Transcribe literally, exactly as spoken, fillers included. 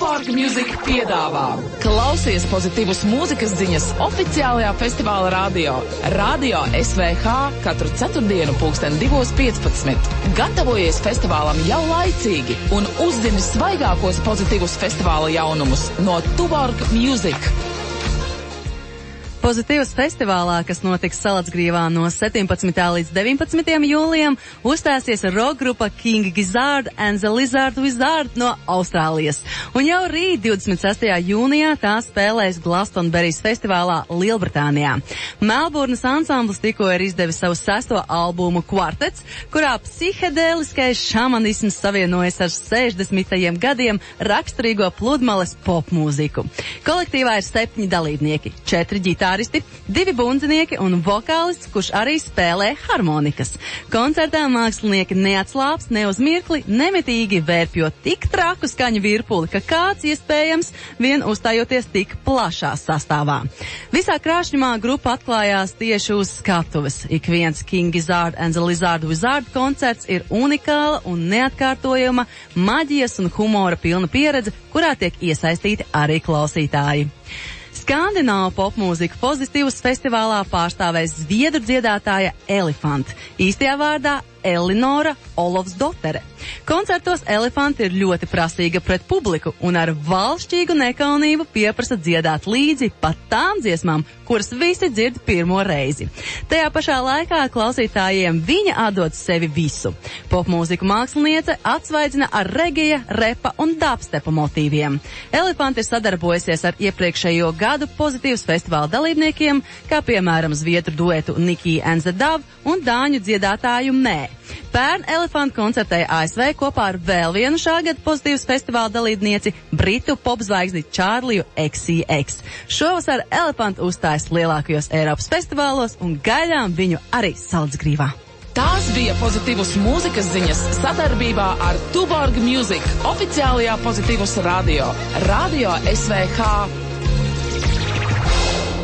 Tuborg Music piedāvā. Klausies pozitīvas mūzikas ziņas oficiālajā festivāla radio. Radio S V H katru ceturtdienu pulksten divos piecpadsmit. Gatavojies festivālam jau laicīgi un uzzini svaigākos pozitīvus festivāla jaunumus no Tuborg Music. Pozitīvas festivālā, kas notiks Salacgrīvā no septiņpadsmitā līdz deviņpadsmitajam jūlijam, uzstāsies rock grupa King Gizzard and the Lizard Wizard no Austrālijas. Un jau rīt, divdesmit sestajā jūnijā, tā spēlēs Glastonbury's festivālā Lielbritānijā. Melburnas ansamblis tikko ir izdevis savu sesto albumu Kvartets, kurā psihedēliskais šamanisms savienojas ar sešdesmitajiem gadiem raksturīgo pludmales popmūziku. Kolektīvā ir septiņi dalībnieki, četri ģitāri, divi bundzinieki un vokālists, kurš arī spēlē harmonikas. Koncertā mākslinieki neatslāps ne uz mirkli, nemitīgi vērpjo tik traku skaņu virpuli, ka kāds iespējams vien uzstājoties tik plašā sastāvā. Visā krāšņumā grupa atklājās tieši uz skatuves. Ik viens King Gizzard and the Lizard Wizard koncerts ir unikāla un neatkārtojama maģijas un humora pilna pieredze, kurā tiek iesaistīti arī klausītāji. Skandināvu popmūziku Pozitīvas festivālā pārstāvēs zviedru dziedātāja Elefant, īstajā vārdā Elinora Olofsdotere. Koncertos Elefanti ir ļoti prasīga pret publiku un ar valšķīgu nekaunību pieprasa dziedāt līdzi pat tām dziesmām, kuras visi dzird pirmo reizi. Tajā pašā laikā klausītājiem viņa atdod sevi visu. Popmūziku māksliniece atsvaidzina ar reggae, repa un dubstepa motīviem. Elefanti ir sadarbojusies ar iepriekšējo gadu Pozitīvas festivāla dalībniekiem, kā piemēram zviedru duetu Nikki and the Dove un dāņu dziedātāju Mē. Pērn Elefanti koncertēja A S V kopā ar vēl vienu šā gada Pozitīvas festivāla dalībnieci, britu popzvaigzni Čārliju X C X. Šovasar Elefanti uzstājas lielākajos Eiropas festivālos un gaidām viņu arī Salacgrīvā. Tās bija pozitīvas mūzikas ziņas sadarbībā ar Tuborg Music oficiālajā Pozitīvas radio. Radio S V H.